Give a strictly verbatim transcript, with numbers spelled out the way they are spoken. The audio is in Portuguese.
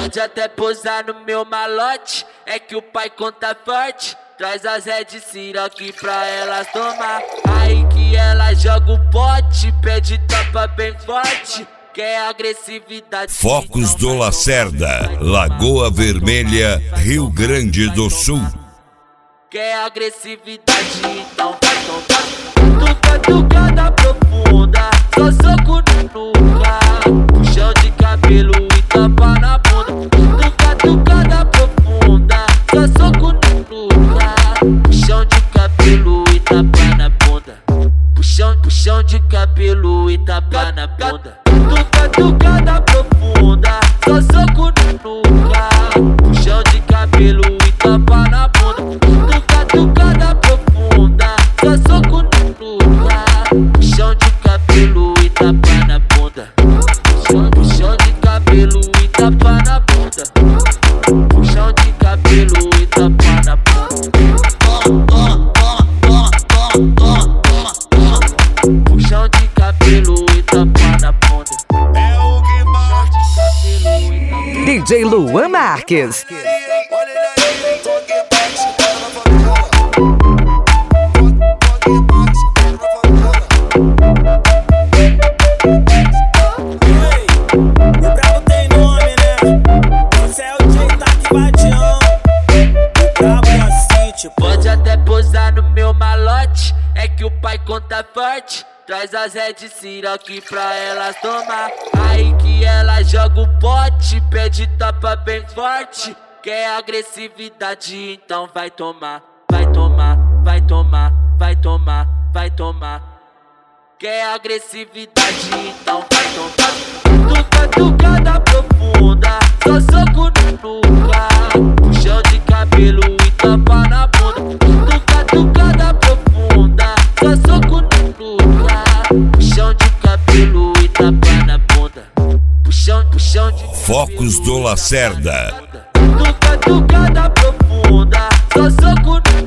Pode até posar no meu malote, é que o pai conta forte. Traz as Red Siroc pra elas tomar. Aí que ela joga o pote, pede tapa bem forte. Quer agressividade. Focos do Lacerda, Lagoa Vermelha, Rio Grande do Sul. Quer agressividade, então vai tomar. Tuca, tucada profunda, só soco no nuca. Puxão de cabelo e tapa na bunda. Tuca, tucada profunda, só soco no nuca. Puxão de cabelo e tapa na bunda. Puxão, puxão de cabelo e tapa na bunda. Tuca, tucada profunda, só soco no nuca. Puxão de cabelo e tapa na bunda. Tuca, tucada profunda, só soco no nuca. Puxão de cabelo e tapa na bunda. Puxão, puxão de cabelo e tapa na bunda. Puxão de cabelo e tapa na bunda. Puxão de cabelo e tapa na bunda. É o que mais. D J Luan Marques. Pode até posar no meu malote, é que o pai conta forte. Traz as Red Siroc pra elas tomar. Aí que ela joga o pote, pede tapa bem forte. Quer agressividade, então vai tomar. Vai tomar, vai tomar, vai tomar, vai tomar. Quer agressividade, então vai tomar. Tuca, tucada profunda, só soco no nuca. Puxão de cabelo e tapa na bunda. Tuca, tucada profunda, só soco no nuca. Puxão de cabelo e tapa na bunda. Puxão, puxão de Focos do Lacerda. Tuca, tucada profunda, só soco no